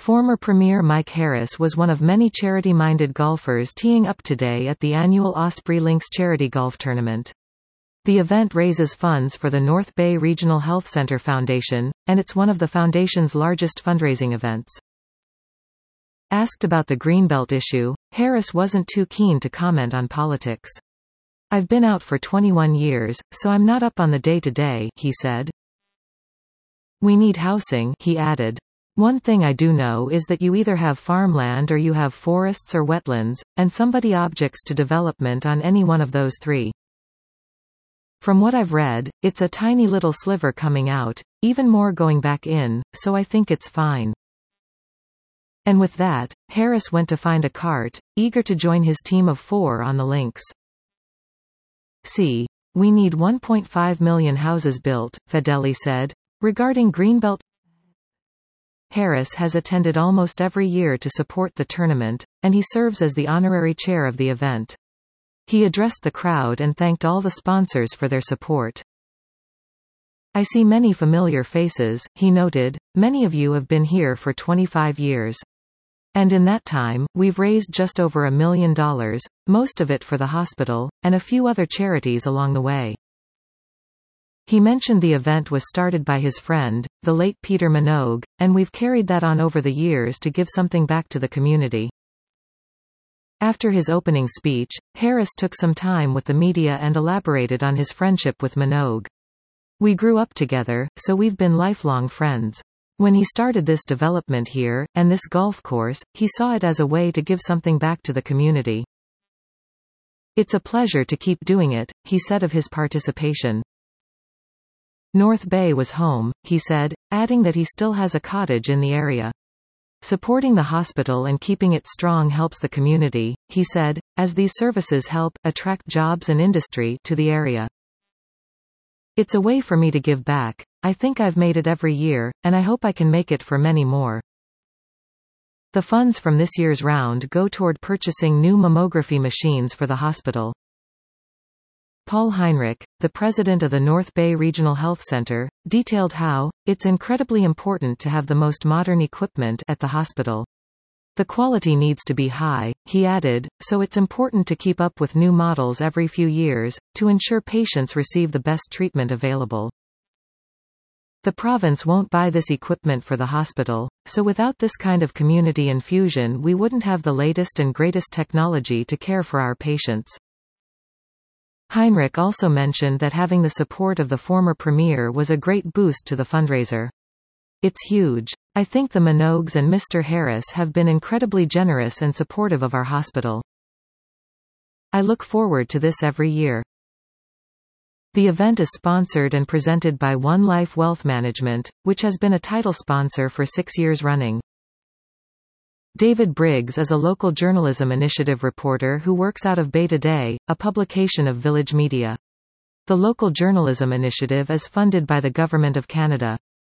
Former Premier Mike Harris was one of many charity-minded golfers teeing up today at the annual Osprey Links Charity Golf Tournament. The event raises funds for the North Bay Regional Health Center Foundation, and it's one of the foundation's largest fundraising events. Asked about the Greenbelt issue, Harris wasn't too keen to comment on politics. "I've been out for 21 years, so I'm not up on the day-to-day," he said. "We need housing," he added. "One thing I do know is that you either have farmland or you have forests or wetlands, and somebody objects to development on any one of those three. From what I've read, it's a tiny little sliver coming out, even more going back in, so I think it's fine." And with that, Harris went to find a cart, eager to join his team of 4 on the links. We need 1.5 million houses built, Fedeli said. Regarding Greenbelt, Harris has attended almost every year to support the tournament, and he serves as the honorary chair of the event. He addressed the crowd and thanked all the sponsors for their support. "I see many familiar faces," he noted. "Many of you have been here for 25 years. And in that time, we've raised just over $1 million, most of it for the hospital, and a few other charities along the way." He mentioned the event was started by his friend, the late Peter Minogue, and we've carried that on over the years to give something back to the community. After his opening speech, Harris took some time with the media and elaborated on his friendship with Minogue. "We grew up together, so we've been lifelong friends. When he started this development here, and this golf course, he saw it as a way to give something back to the community. It's a pleasure to keep doing it," he said of his participation. North Bay was home, he said, adding that he still has a cottage in the area. "Supporting the hospital and keeping it strong helps the community," he said, "as these services help attract jobs and industry to the area. It's a way for me to give back. I think I've made it every year, and I hope I can make it for many more." The funds from this year's round go toward purchasing new mammography machines for the hospital. Paul Heinrich, the president of the North Bay Regional Health Center, detailed how it's incredibly important to have the most modern equipment at the hospital. "The quality needs to be high," he added, "so it's important to keep up with new models every few years, to ensure patients receive the best treatment available. The province won't buy this equipment for the hospital, so without this kind of community infusion we wouldn't have the latest and greatest technology to care for our patients." Heinrich also mentioned that having the support of the former premier was a great boost to the fundraiser. "It's huge. I think the Minogues and Mr. Harris have been incredibly generous and supportive of our hospital. I look forward to this every year." The event is sponsored and presented by One Life Wealth Management, which has been a title sponsor for 6 years running. David Briggs is a local journalism initiative reporter who works out of Bay Today, a publication of Village Media. The local journalism initiative is funded by the Government of Canada.